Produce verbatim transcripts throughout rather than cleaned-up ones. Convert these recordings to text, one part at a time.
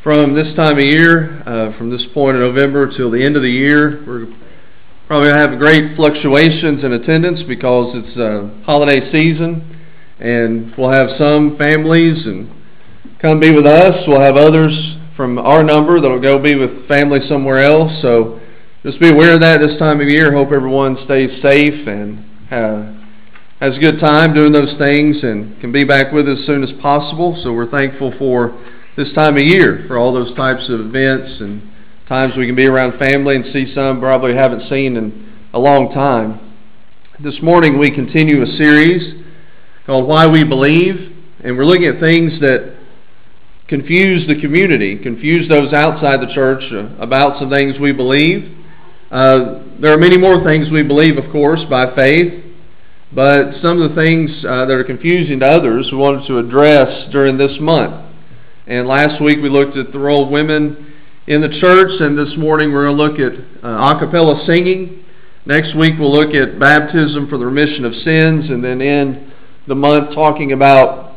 from this time of year, uh, from this point in November till the end of the year. We're probably going to have great fluctuations in attendance because it's uh, holiday season, and we'll have some families and come be with us. We'll have others from our number that'll go be with family somewhere else. So just be aware of that this time of year. Hope everyone stays safe and uh, has a good time doing those things and can be back with us as soon as possible. So we're thankful for this time of year, for all those types of events and times we can be around family and see some probably haven't seen in a long time. This morning we continue a series called Why We Believe, and we're looking at things that confuse the community, confuse those outside the church about some things we believe. Uh, there are many more things we believe, of course, by faith, but some of the things uh, that are confusing to others we wanted to address during this month. And last week we looked at the role of women in the church, and this morning we're going to look at uh, a cappella singing. Next week we'll look at baptism for the remission of sins, and then end the month talking about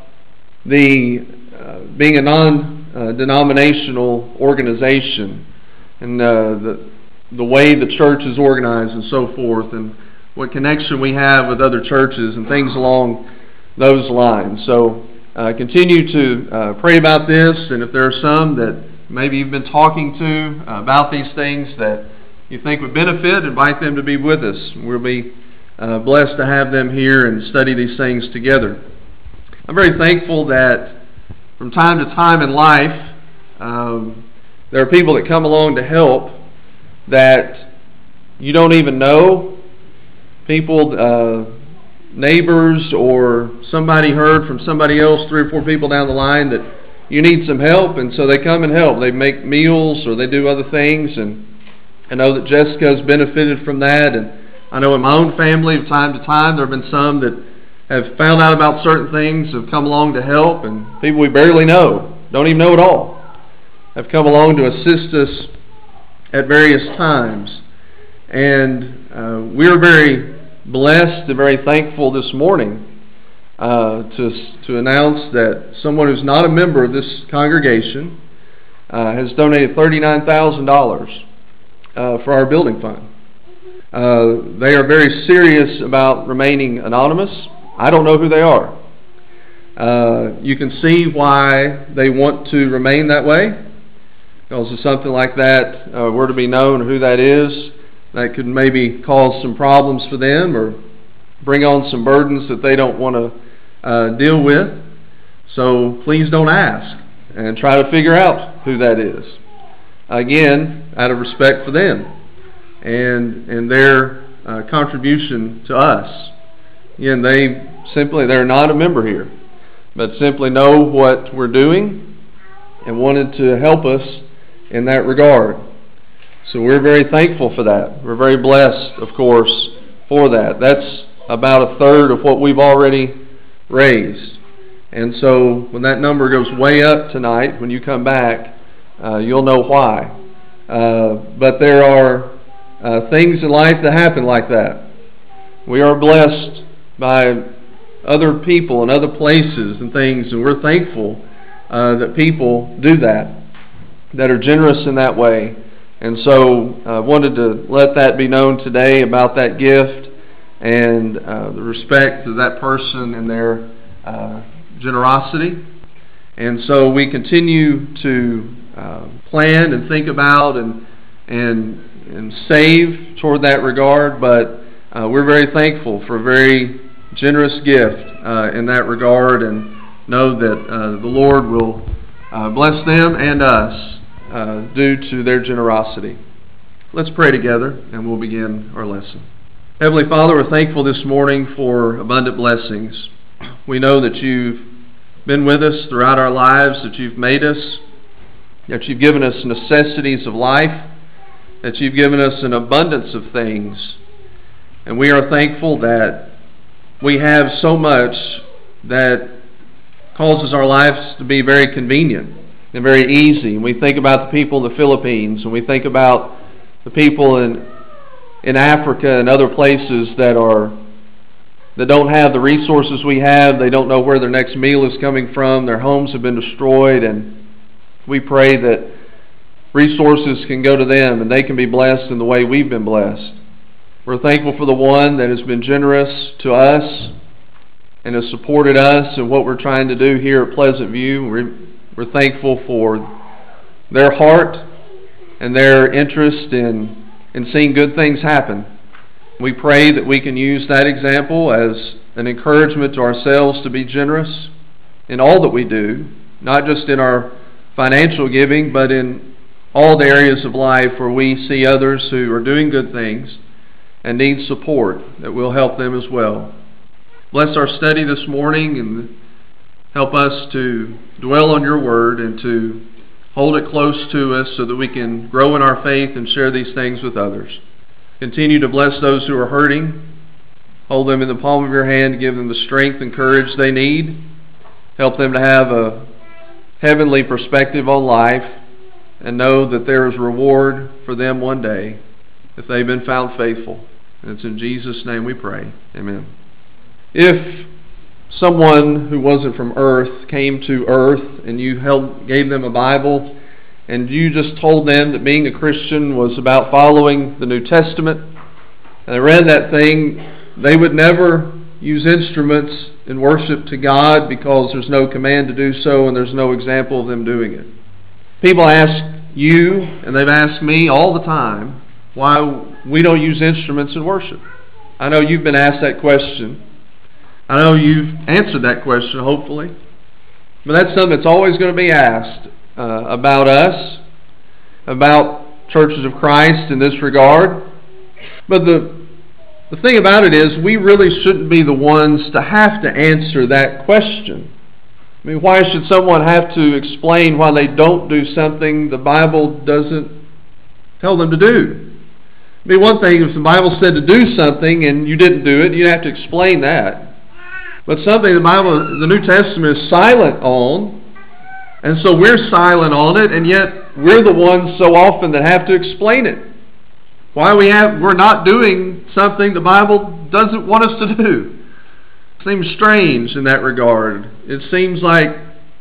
the uh, being a non-denominational organization and uh, the, the way the church is organized and so forth, and what connection we have with other churches and things along those lines. So uh, continue to uh, pray about this, and if there are some that maybe you've been talking to uh, about these things that you think would benefit, invite them to be with us. We'll be uh, blessed to have them here and study these things together. I'm very thankful that from time to time in life, um, there are people that come along to help that you don't even know. People, uh, neighbors, or somebody heard from somebody else, three or four people down the line, that you need some help, and so they come and help. They make meals or they do other things, and I know that Jessica has benefited from that, and I know in my own family, from time to time, there have been some that have found out about certain things, have come along to help, and people we barely know, don't even know at all, have come along to assist us at various times. And uh, we're very blessed and very thankful this morning uh, to, to announce that someone who's not a member of this congregation uh, has donated thirty-nine thousand dollars uh, for our building fund. Uh, they are very serious about remaining anonymous. I don't know who they are. Uh, you can see why they want to remain that way, because if something like that uh, were to be known who that is, that could maybe cause some problems for them or bring on some burdens that they don't want to uh, deal with. So please don't ask, and try to figure out who that is. Again, out of respect for them and and their uh, contribution to us. Again, they simply, they're not a member here, but simply know what we're doing and wanted to help us in that regard. So we're very thankful for that. We're very blessed, of course, for that. That's about a third of what we've already raised. And so when that number goes way up tonight, when you come back, uh, you'll know why. Uh, but there are uh, things in life that happen like that. We are blessed by other people and other places and things, and we're thankful uh, that people do that, that are generous in that way. And so I uh, wanted to let that be known today about that gift and uh, the respect of that person and their uh, generosity. And so we continue to uh, plan and think about and and and save toward that regard, but uh, we're very thankful for a very generous gift uh, in that regard, and know that uh, the Lord will uh, bless them and us Uh, due to their generosity. Let's pray together and we'll begin our lesson. Heavenly Father, we're thankful this morning for abundant blessings. We know that you've been with us throughout our lives, that you've made us, that you've given us necessities of life, that you've given us an abundance of things. And we are thankful that we have so much that causes our lives to be very convenient and very easy. And we think about the people in the Philippines, and we think about the people in in Africa and other places that are that don't have the resources we have. They don't know where their next meal is coming from. Their homes have been destroyed, and We pray that resources can go to them and they can be blessed in the way we've been blessed. We're thankful for the one that has been generous to us and has supported us in what we're trying to do here at Pleasant View. We're, we're thankful for their heart and their interest in, in seeing good things happen. We pray that we can use that example as an encouragement to ourselves to be generous in all that we do, not just in our financial giving, but in all the areas of life where we see others who are doing good things and need support, that we'll help them as well. Bless our study this morning and help us to dwell on your word and to hold it close to us so that we can grow in our faith and share these things with others. Continue to bless those who are hurting. Hold them in the palm of your hand. Give them the strength and courage they need. Help them to have a heavenly perspective on life and know that there is reward for them one day if they've been found faithful. And it's in Jesus' name we pray. Amen. If someone who wasn't from earth came to earth and you held, gave them a Bible and you just told them that being a Christian was about following the New Testament, and they read that thing, they would never use instruments in worship to God because there's no command to do so and there's no example of them doing it. People ask you, and they've asked me all the time, why we don't use instruments in worship. I know you've been asked that question. I know you've answered that question, hopefully. But that's something that's always going to be asked uh, about us, about churches of Christ in this regard. But the, the thing about it is we really shouldn't be the ones to have to answer that question. I mean, why should someone have to explain why they don't do something the Bible doesn't tell them to do? I mean, one thing, if the Bible said to do something and you didn't do it, you'd have to explain that. But something the Bible, the New Testament is silent on, and so we're silent on it, and yet we're the ones so often that have to explain it. Why we have, we're not doing something the Bible doesn't want us to do. It seems strange in that regard. It seems like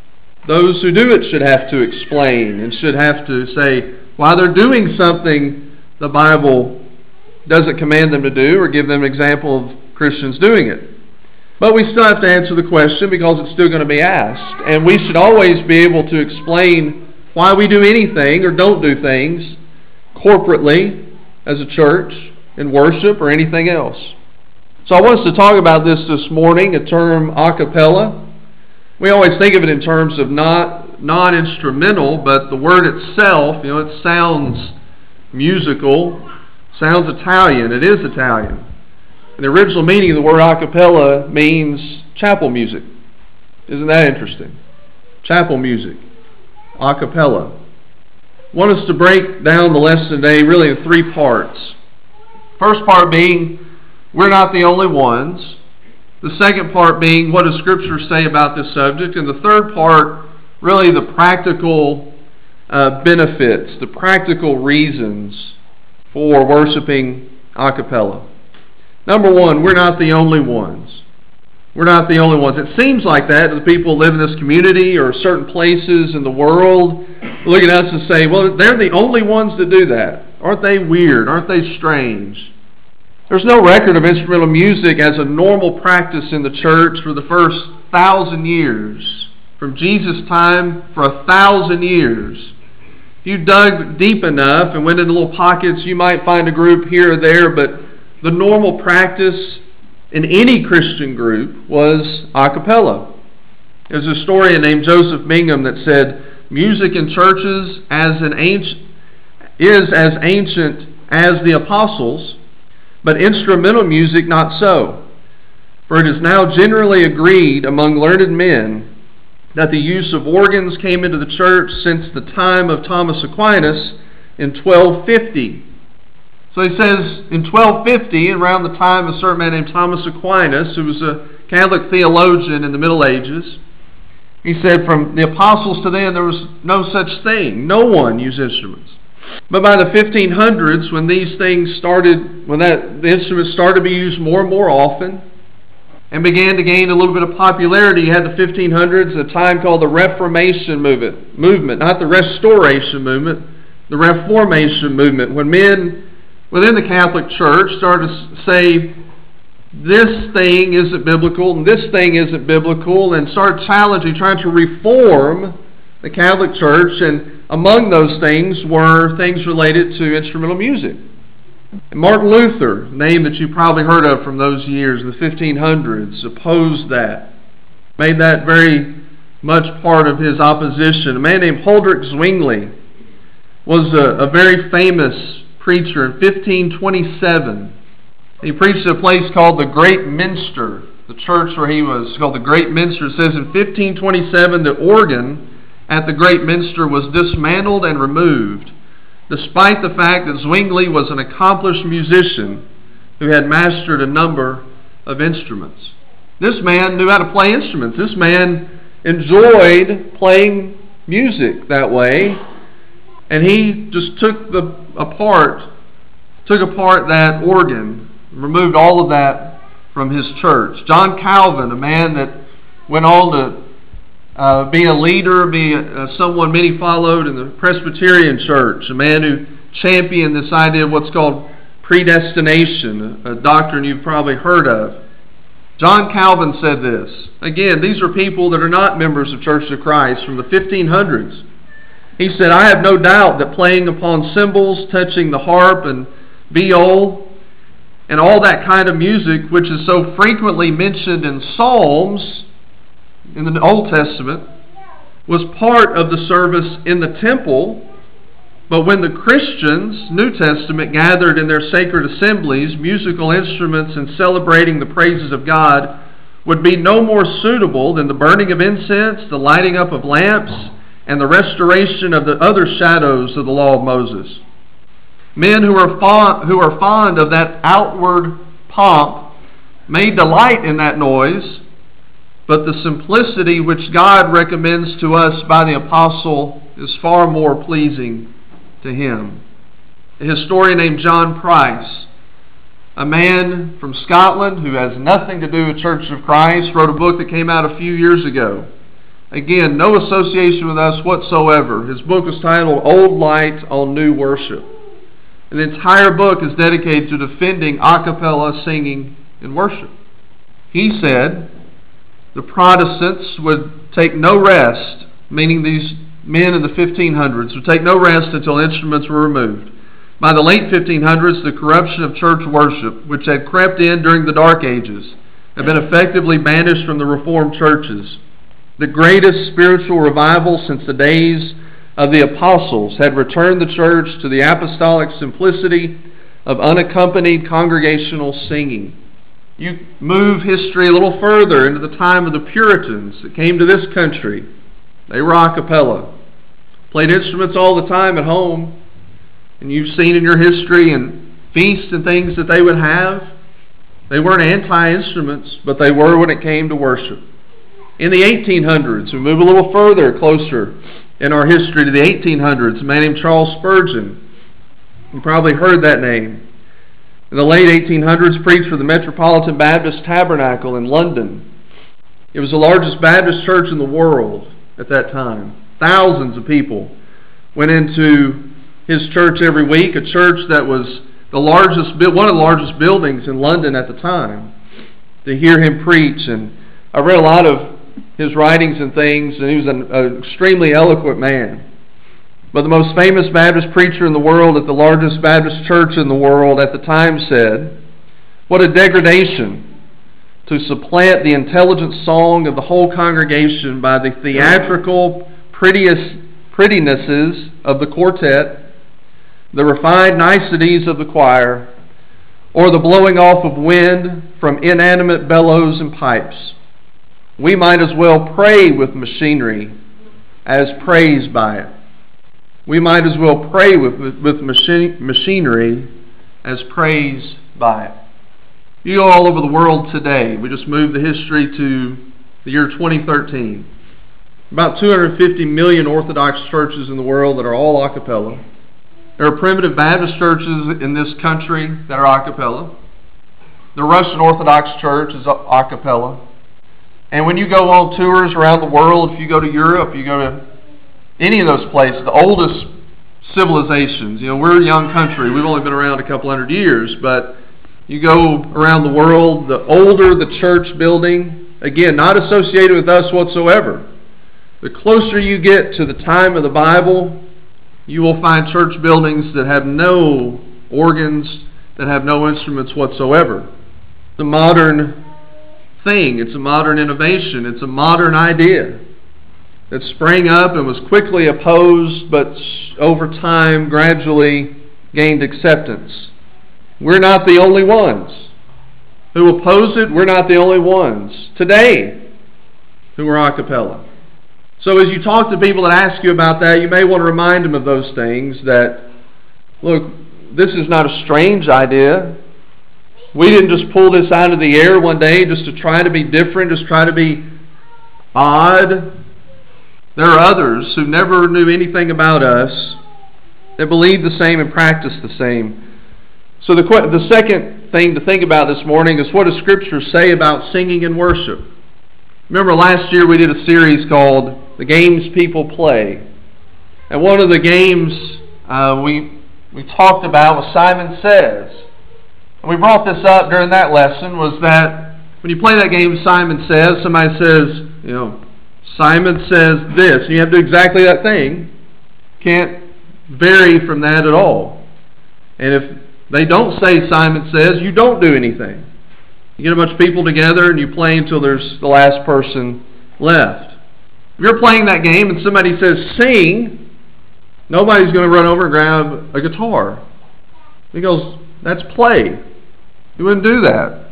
those who do it should have to explain and should have to say why they're doing something the Bible doesn't command them to do or give them an example of Christians doing it. But we still have to answer the question because it's still going to be asked. And we should always be able to explain why we do anything or don't do things corporately as a church in worship or anything else. So I want us to talk about this this morning, a term a cappella. We always think of it in terms of not non-instrumental, but the word itself, you know, it sounds musical, sounds Italian. It is Italian. And the original meaning of the word a cappella means chapel music. Isn't that interesting? Chapel music, a cappella. I want us to break down the lesson today really in three parts. First part being, we're not the only ones. The second part being, what does Scripture say about this subject? And the third part, really the practical uh, benefits, the practical reasons for worshiping a cappella. Number one, we're not the only ones. We're not the only ones. It seems like that to the people who live in this community or certain places in the world. Look at us and say, well, they're the only ones that do that. Aren't they weird? Aren't they strange? There's no record of instrumental music as a normal practice in the church for the first thousand years. From Jesus' time, for a thousand years. If you dug deep enough and went into little pockets, you might find a group here or there, but the normal practice in any Christian group was a cappella. There's a historian named Joseph Bingham that said, music in churches as an ancient, is as ancient as the apostles, but instrumental music not so. For it is now generally agreed among learned men that the use of organs came into the church since the time of Thomas Aquinas in twelve fifty. So he says in twelve fifty, around the time of a certain man named Thomas Aquinas, who was a Catholic theologian in the Middle Ages, he said from the apostles to then there was no such thing. No one used instruments. But by the fifteen hundreds, when these things started, when that the instruments started to be used more and more often, and began to gain a little bit of popularity. You had the fifteen hundreds, a time called the Reformation movement, movement, not the Restoration movement, the Reformation movement, when men within the Catholic Church started to say, this thing isn't biblical, and this thing isn't biblical, and started challenging, trying to reform the Catholic Church, and among those things were things related to instrumental music. And Martin Luther, a name that you probably heard of from those years, the fifteen hundreds, opposed that, made that very much part of his opposition. A man named Huldrych Zwingli was a, a very famous preacher in fifteen twenty-seven. He preached at a place called the Great Minster. The church where he was called the Great Minster. It says in fifteen twenty-seven the organ at the Great Minster was dismantled and removed, despite the fact that Zwingli was an accomplished musician who had mastered a number of instruments. This man knew how to play instruments. This man enjoyed playing music that way, and he just took the apart, took apart that organ, removed all of that from his church. John Calvin, a man that went on to uh, be a leader, be a, uh, someone many followed in the Presbyterian Church, a man who championed this idea of what's called predestination, a, a doctrine you've probably heard of. John Calvin said this. Again, these are people that are not members of Church of Christ from the fifteen hundreds. He said, I have no doubt that playing upon cymbals, touching the harp and viol, and all that kind of music, which is so frequently mentioned in Psalms in the Old Testament, was part of the service in the temple. But when the Christians, New Testament, gathered in their sacred assemblies, musical instruments and celebrating the praises of God would be no more suitable than the burning of incense, the lighting up of lamps, and the restoration of the other shadows of the law of Moses. Men who are fond, who are fond of that outward pomp may delight in that noise, but the simplicity which God recommends to us by the apostle is far more pleasing to him. A historian named John Price, a man from Scotland who has nothing to do with Church of Christ, wrote a book that came out a few years ago. Again, no association with us whatsoever. His book was titled Old Light on New Worship. And the entire book is dedicated to defending a cappella singing in worship. He said the Protestants would take no rest, meaning these men in the fifteen hundreds would take no rest until instruments were removed. By the late fifteen hundreds, the corruption of church worship, which had crept in during the Dark Ages, had been effectively banished from the Reformed churches. The greatest spiritual revival since the days of the apostles had returned the church to the apostolic simplicity of unaccompanied congregational singing. You move history a little further into the time of the Puritans that came to this country. They were a cappella. Played instruments all the time at home. And you've seen in your history and feasts and things that they would have. They weren't anti-instruments, but they were when it came to worship. In the eighteen hundreds, we move a little further, closer in our history to the eighteen hundreds, a man named Charles Spurgeon. You probably heard that name. In the late eighteen hundreds, preached for the Metropolitan Baptist Tabernacle in London. It was the largest Baptist church in the world at that time. Thousands of people went into his church every week, a church that was the largest, one of the largest buildings in London at the time, to hear him preach. And I read a lot of his writings and things, and he was an, an extremely eloquent man. But the most famous Baptist preacher in the world at the largest Baptist church in the world at the time said, "What a degradation to supplant the intelligent song of the whole congregation by the theatrical prettiest, prettinesses of the quartet, the refined niceties of the choir, or the blowing off of wind from inanimate bellows and pipes. We might as well pray with machinery as praise by it. We might as well pray with, with machine, machinery as praise by it." You go all over the world today. We just moved the history to the year twenty thirteen. About two hundred fifty million Orthodox churches in the world that are all a cappella. There are primitive Baptist churches in this country that are a cappella. the Russian Orthodox Church is a cappella. And when you go on tours around the world, if you go to Europe, you go to any of those places, the oldest civilizations, you know, we're a young country. We've only been around a couple hundred years, but you go around the world, the older the church building, again, not associated with us whatsoever. The closer you get to the time of the Bible, you will find church buildings that have no organs, that have no instruments whatsoever. The modern thing. It's a modern innovation. It's a modern idea that sprang up and was quickly opposed, but over time gradually gained acceptance. We're not the only ones who oppose it. We're not the only ones today who are a cappella. So as you talk to people that ask you about that, you may want to remind them of those things, that, look, this is not a strange idea. We didn't just pull this out of the air one day just to try to be different, just try to be odd. There are others who never knew anything about us that believe the same and practice the same. So the, the second thing to think about this morning is, what does Scripture say about singing and worship? Remember last year we did a series called The Games People Play. And one of the games uh, we, we talked about was Simon Says. And we brought this up during that lesson, was that when you play that game, Simon Says, somebody says, you know, Simon says this, and you have to do exactly that thing. Can't vary from that at all. And if they don't say Simon Says, you don't do anything. You get a bunch of people together and you play until there's the last person left. If you're playing that game and somebody says sing, nobody's going to run over and grab a guitar. He goes, that's play. You wouldn't do that.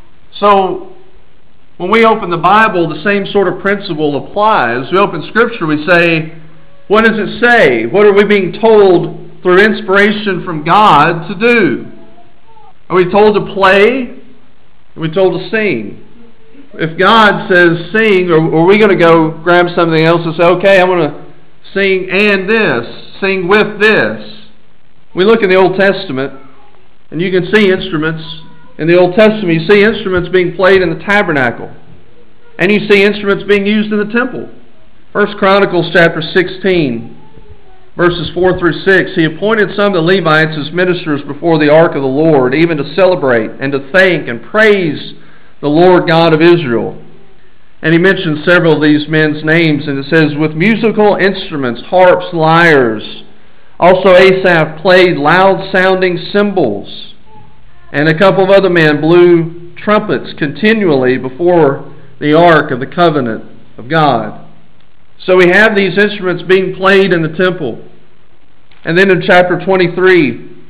So when we open the Bible, the same sort of principle applies. We open Scripture, we say, what does it say? What are we being told through inspiration from God to do? Are we told to play? Are we told to sing? If God says sing, or are we going to go grab something else and say, okay, I'm going to sing and this, sing with this? We look in the Old Testament, and you can see instruments. In the Old Testament, you see instruments being played in the tabernacle. And you see instruments being used in the temple. First Chronicles chapter sixteen, verses four through six. He appointed some of the Levites as ministers before the ark of the Lord, even to celebrate and to thank and praise the Lord God of Israel. And he mentions several of these men's names, and it says, with musical instruments, harps, lyres. Also Asaph played loud-sounding cymbals. And a couple of other men blew trumpets continually before the ark of the covenant of God. So we have these instruments being played in the temple. And then in chapter twenty-three,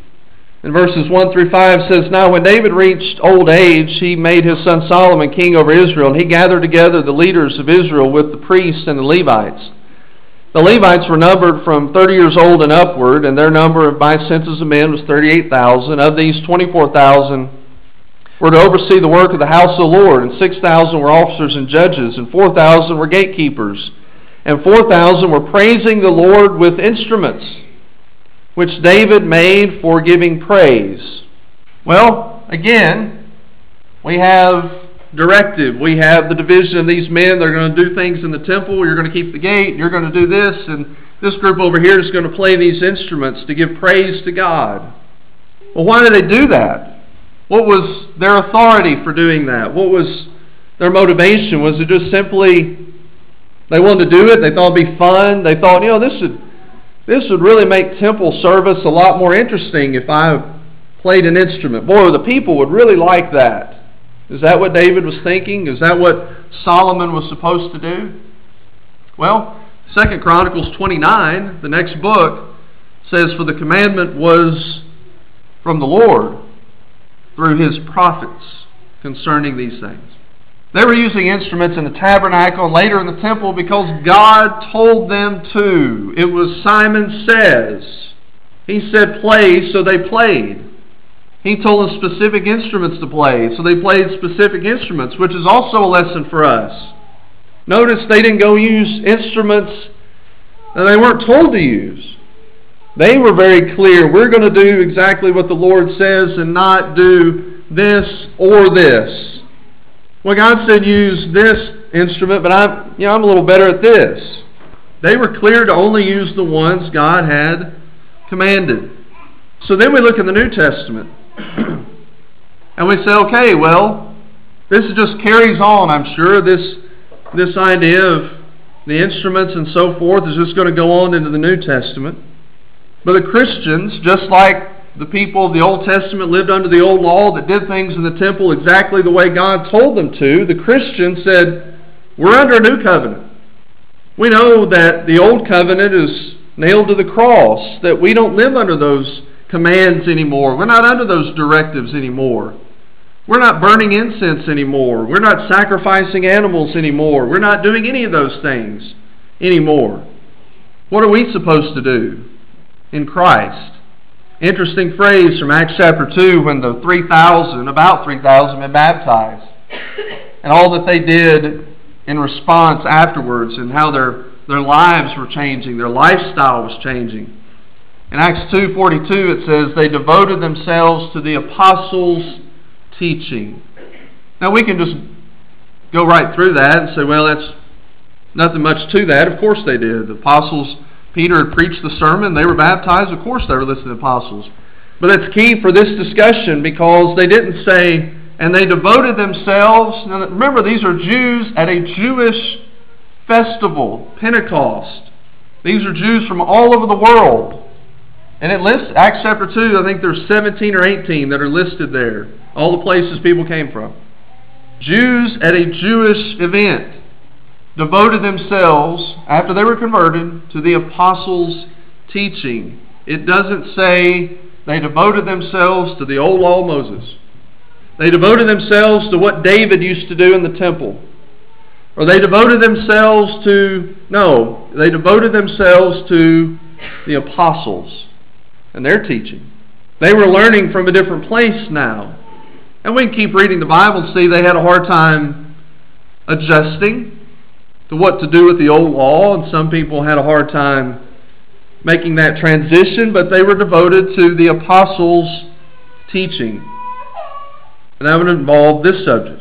in verses one through five, says, now when David reached old age, he made his son Solomon king over Israel, and he gathered together the leaders of Israel with the priests and the Levites. The Levites were numbered from thirty years old and upward, and their number by census of men was thirty-eight thousand. Of these, twenty-four thousand were to oversee the work of the house of the Lord, and six thousand were officers and judges, and four thousand were gatekeepers, and four thousand were praising the Lord with instruments, which David made for giving praise. Well, again, we have directive. We have the division of these men. They're going to do things in the temple. You're going to keep the gate. You're going to do this. And this group over here is going to play these instruments to give praise to God. Well, why did they do that? What was their authority for doing that? What was their motivation? Was it just simply they wanted to do it? They thought it'd be fun. They thought, you know, this would, this would really make temple service a lot more interesting if I played an instrument. Boy, the people would really like that. Is that what David was thinking? Is that what Solomon was supposed to do? Well, Second Chronicles twenty-nine, the next book, says, for the commandment was from the Lord through his prophets concerning these things. They were using instruments in the tabernacle and later in the temple because God told them to. It was Simon Says. He said play, so they played. He told them specific instruments to play, so they played specific instruments, which is also a lesson for us. Notice they didn't go use instruments that they weren't told to use. They were very clear. We're going to do exactly what the Lord says and not do this or this. Well, God said use this instrument, but I'm, you know, I'm a little better at this. They were clear to only use the ones God had commanded. So then we look in the New Testament and we say, okay, well, this just carries on, I'm sure. This, this idea of the instruments and so forth is just going to go on into the New Testament. But the Christians, just like the people of the Old Testament lived under the old law that did things in the temple exactly the way God told them to, the Christians said, we're under a new covenant. We know that the old covenant is nailed to the cross, that we don't live under those commands anymore. We're not under those directives anymore. We're not burning incense anymore. We're not sacrificing animals anymore. We're not doing any of those things anymore. What are we supposed to do in Christ? Interesting phrase from Acts chapter two when the three thousand, about three thousand, been baptized. And all that they did in response afterwards and how their, their lives were changing, their lifestyle was changing. In Acts two forty-two it says, they devoted themselves to the apostles' teaching. Now we can just go right through that and say, well, that's nothing much to that. Of course they did. The apostles, Peter had preached the sermon, they were baptized, of course they were listening to the apostles. But that's key for this discussion because they didn't say, and they devoted themselves. Now remember, these are Jews at a Jewish festival, Pentecost. These are Jews from all over the world. And it lists, Acts chapter two, I think there's seventeen or eighteen that are listed there. All the places people came from. Jews at a Jewish event devoted themselves, after they were converted, to the apostles' teaching. It doesn't say they devoted themselves to the old law of Moses. They devoted themselves to what David used to do in the temple. Or they devoted themselves to, no, they devoted themselves to the apostles and their teaching. They were learning from a different place now. And we can keep reading the Bible and see they had a hard time adjusting to what to do with the old law, and some people had a hard time making that transition, but they were devoted to the apostles' teaching. And that would involve this subject.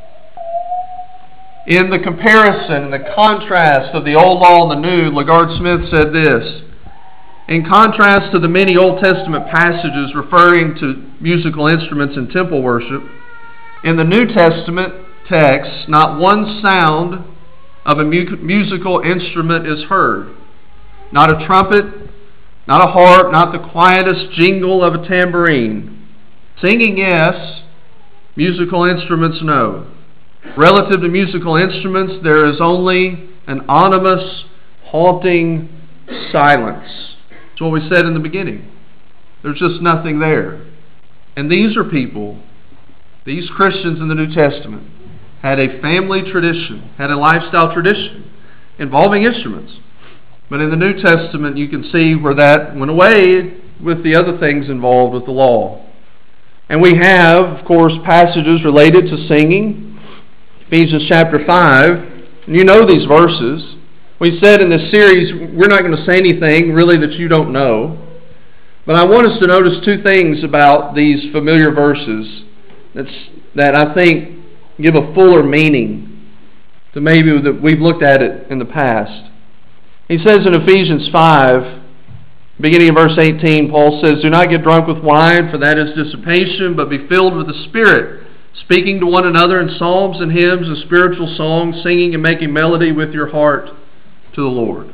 In the comparison and the contrast of the old law and the new, LaGard Smith said this: in contrast to the many Old Testament passages referring to musical instruments in temple worship, in the New Testament text, not one sound of a mu- musical instrument is heard. Not a trumpet, not a harp, not the quietest jingle of a tambourine. Singing, yes. Musical instruments, no. Relative to musical instruments, there is only an ominous, haunting silence. That's what we said in the beginning. There's just nothing there. And these are people, these Christians in the New Testament, had a family tradition, had a lifestyle tradition involving instruments. But in the New Testament, you can see where that went away with the other things involved with the law. And we have, of course, passages related to singing. Ephesians chapter five. And you know these verses. We said in this series, we're not going to say anything really that you don't know. But I want us to notice two things about these familiar verses that's, that I think give a fuller meaning to maybe that we've looked at it in the past. He says in Ephesians five, beginning in verse eighteen, Paul says, do not get drunk with wine, for that is dissipation, but be filled with the Spirit, speaking to one another in psalms and hymns and spiritual songs, singing and making melody with your heart to the Lord.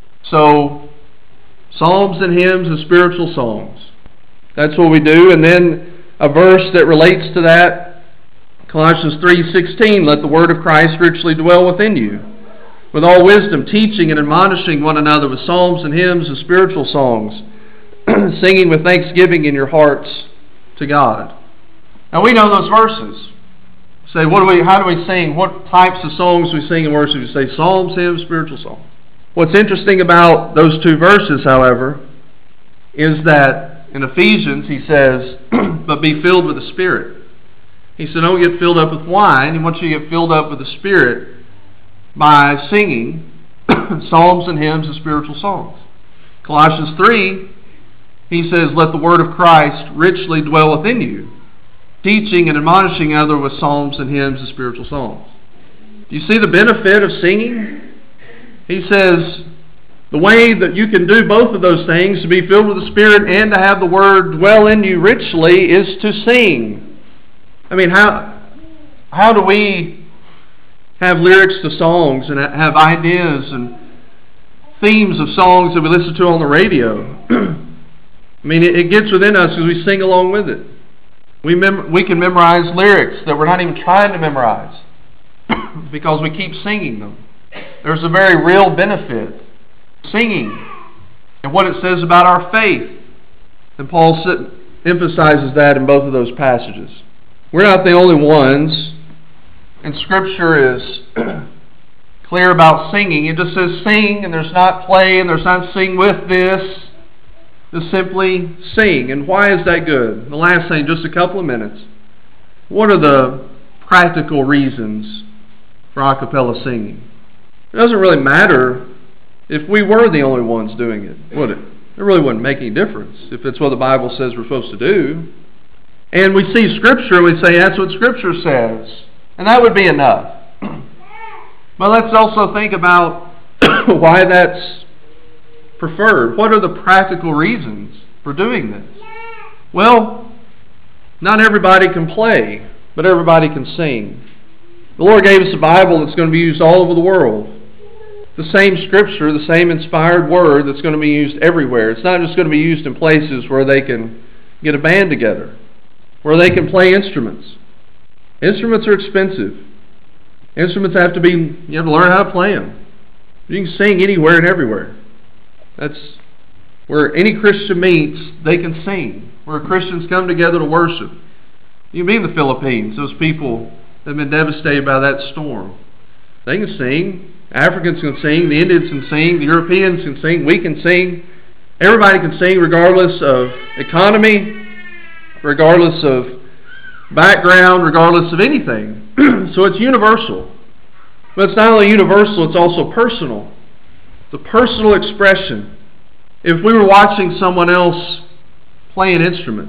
So, psalms and hymns and spiritual songs. That's what we do. And then a verse that relates to that, Colossians three sixteen, let the word of Christ richly dwell within you, with all wisdom, teaching and admonishing one another with psalms and hymns and spiritual songs, singing with thanksgiving in your hearts to God. Now we know those verses. Say, what do we? How do we sing? What types of songs do we sing in worship? You say psalms, hymns, spiritual songs. What's interesting about those two verses, however, is that in Ephesians he says, but be filled with the Spirit. He said, don't get filled up with wine. He wants you to get filled up with the Spirit by singing psalms and hymns and spiritual songs. Colossians three, he says, let the word of Christ richly dwell within you, teaching and admonishing other with psalms and hymns and spiritual songs. Do you see the benefit of singing? He says the way that you can do both of those things, to be filled with the Spirit and to have the Word dwell in you richly, is to sing. I mean, how, how do we have lyrics to songs and have ideas and themes of songs that we listen to on the radio? I mean, it, it gets within us because we sing along with it. We mem- we can memorize lyrics that we're not even trying to memorize because we keep singing them. There's a very real benefit singing and what it says about our faith. And Paul emphasizes that in both of those passages. We're not the only ones, and Scripture is clear about singing. It just says sing, and there's not play, and there's not sing with this. Just simply sing. And why is that good? The last thing, just a couple of minutes. What are the practical reasons for a cappella singing? It doesn't really matter if we were the only ones doing it, would it? It really wouldn't make any difference if it's what the Bible says we're supposed to do. And we see Scripture and we say that's what Scripture says. And that would be enough. But let's also think about why that's preferred. What are the practical reasons for doing this? Well, not everybody can play, but everybody can sing. The Lord gave us a Bible that's going to be used all over the world. The same Scripture, the same inspired Word that's going to be used everywhere. It's not just going to be used in places where they can get a band together, where they can play instruments. Instruments are expensive. Instruments have to be, you have to learn how to play them. You can sing anywhere and everywhere. That's where any Christian meets, they can sing. Where Christians come together to worship. You can be in the Philippines, those people that have been devastated by that storm. They can sing. Africans can sing. The Indians can sing. The Europeans can sing. We can sing. Everybody can sing regardless of economy, regardless of background, regardless of anything. So it's universal. But it's not only universal, it's also personal. It's a personal expression. If we were watching someone else play an instrument,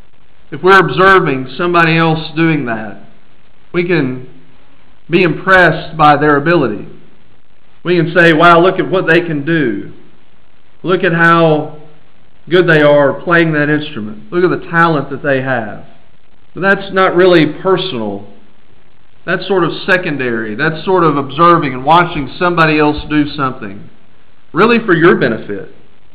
if we're observing somebody else doing that, we can be impressed by their ability. We can say, wow, look at what they can do. Look at how good they are playing that instrument. Look at the talent that they have. But that's not really personal. That's sort of secondary. That's sort of observing and watching somebody else do something. Really for your benefit.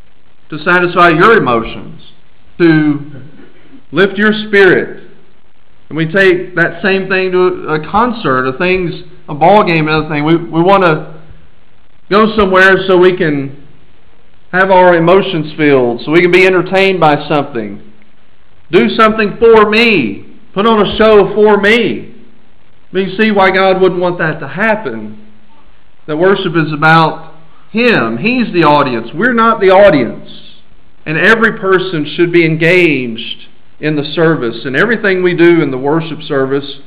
To satisfy your emotions. To lift your spirit. And we take that same thing to a concert, a things, a ball game, another thing. We, we want to go somewhere so we can have our emotions filled, so we can be entertained by something. Do something for me. Put on a show for me. But you see why God wouldn't want that to happen. That worship is about Him. He's the audience. We're not the audience. And every person should be engaged in the service. And everything we do in the worship service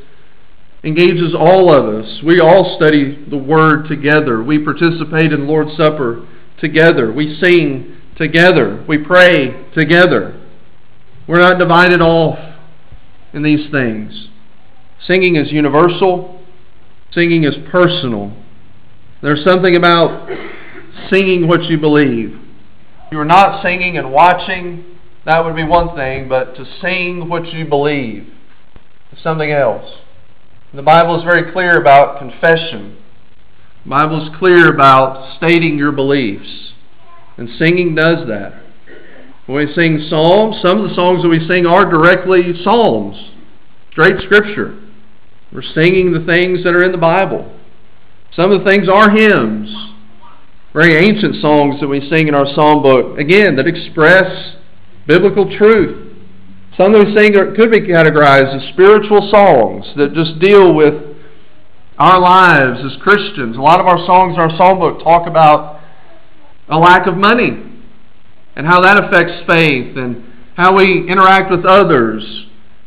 engages all of us. We all study the Word together. We participate in the Lord's Supper together. We sing together. We pray together. We're not divided off in these things. Singing is universal. Singing is personal. There's something about singing what you believe. If you are not singing and watching, that would be one thing, but to sing what you believe is something else. The Bible is very clear about confession. The Bible is clear about stating your beliefs. And singing does that. When we sing psalms, some of the songs that we sing are directly psalms. Great Scripture. We're singing the things that are in the Bible. Some of the things are hymns. Very ancient songs that we sing in our psalm book. Again, that express biblical truth. Some that we sing are, could be categorized as spiritual songs that just deal with our lives as Christians. A lot of our songs in our psalm book talk about a lack of money and how that affects faith and how we interact with others.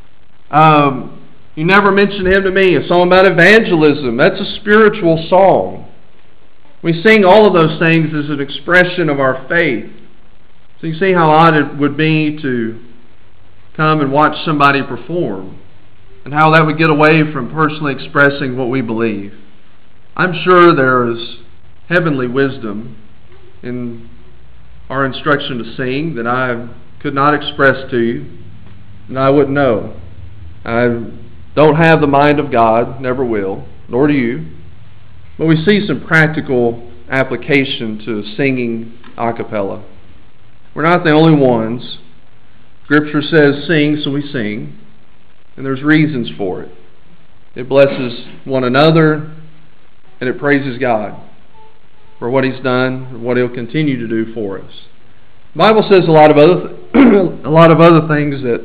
Um, you never mention Him to me. A song about evangelism. That's a spiritual song. We sing all of those things as an expression of our faith. So you see how odd it would be to come and watch somebody perform. and how that would get away from personally expressing what we believe. I'm sure there is heavenly wisdom in our instruction to sing that I could not express to you, and I wouldn't know. I don't have the mind of God, never will, nor do you. But we see some practical application to singing a cappella. We're not the only ones. Scripture says sing, so we sing, and there's reasons for it. It blesses one another, and it praises God for what He's done and what He'll continue to do for us. The Bible says a lot of other th- a lot of other things that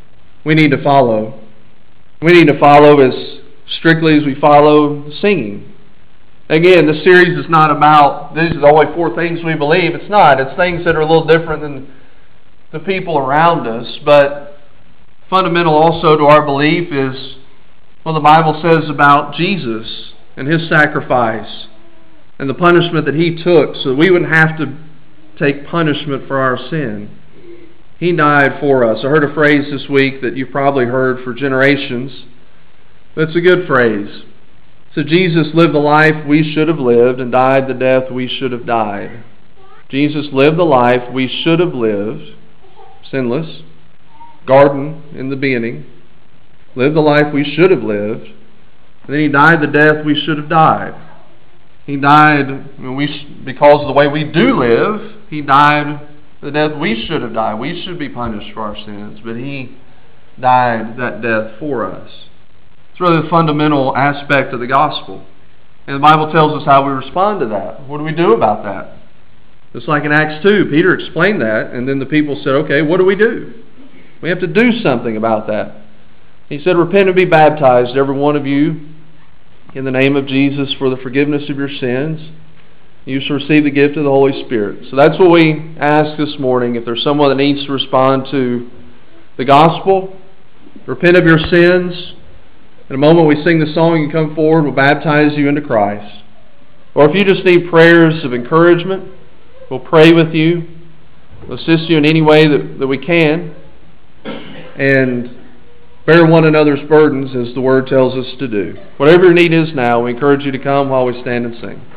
we need to follow. We need to follow as strictly as we follow singing. Again, this series is not about, these are the only four things we believe. It's not. It's things that are a little different than the people around us. But fundamental also to our belief is what the Bible says about Jesus and His sacrifice and the punishment that He took so that we wouldn't have to take punishment for our sin. He died for us. I heard a phrase this week that you've probably heard for generations, but it's a good phrase. So Jesus lived the life we should have lived and died the death we should have died. Jesus lived the life we should have lived, sinless, garden in the beginning, lived the life we should have lived, and then He died the death we should have died. He died when we, because of the way we do live, He died the death we should have died. We should be punished for our sins, but He died that death for us. It's really the fundamental aspect of the gospel. And the Bible tells us how we respond to that. What do we do about that? Just like in Acts two, Peter explained that, and then the people said, okay, what do we do? We have to do something about that. He said, repent and be baptized, every one of you, in the name of Jesus for the forgiveness of your sins. You shall receive the gift of the Holy Spirit. So that's what we ask this morning. If there's someone that needs to respond to the gospel, repent of your sins. In a moment we sing the song, you come forward, we'll baptize you into Christ. Or if you just need prayers of encouragement, we'll pray with you. We'll assist you in any way that, that we can. And bear one another's burdens as the Word tells us to do. Whatever your need is now, we encourage you to come while we stand and sing.